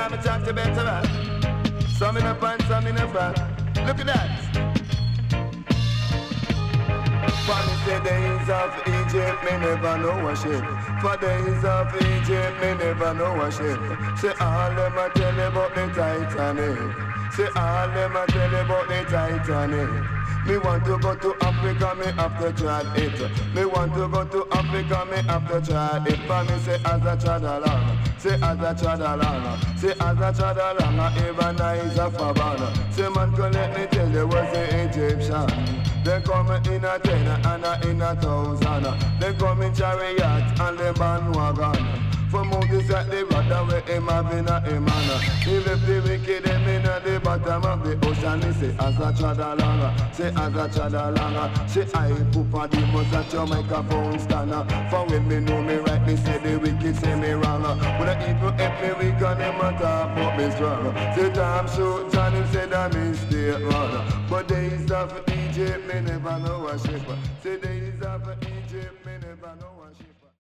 time I talk to better man. Some in a pan, some in a front. Look at that. For me say days of Egypt, me never know a ship. For days of Egypt, me never know a ship. Say all them a tell about the Titanic. Say all them a tell about the Titanic. Me want to go to Africa, me have to try it. Me want to go to Africa, me have to try it. For me say as a chadalana. Say as a chadalana. Say as a chadalana, even is a fabana. Say man, come let me tell you what's the Egyptian. They come in a 10 and in a 1,000. They come in chariot and the bandwagon. For movies that they rather with him having a man. He left the wicked them in at the bottom of the ocean. He say as a chadalanga. Say as a chadalanga. Say I poop on the most at your microphone stanner. For when me know me right, me say the wicked say me wrong. When the people help me, we can never talk about me strong. Say time shoot and him say that mistake wrong. But days of Egypt, me never know a shape. Say days of Egypt, me never know.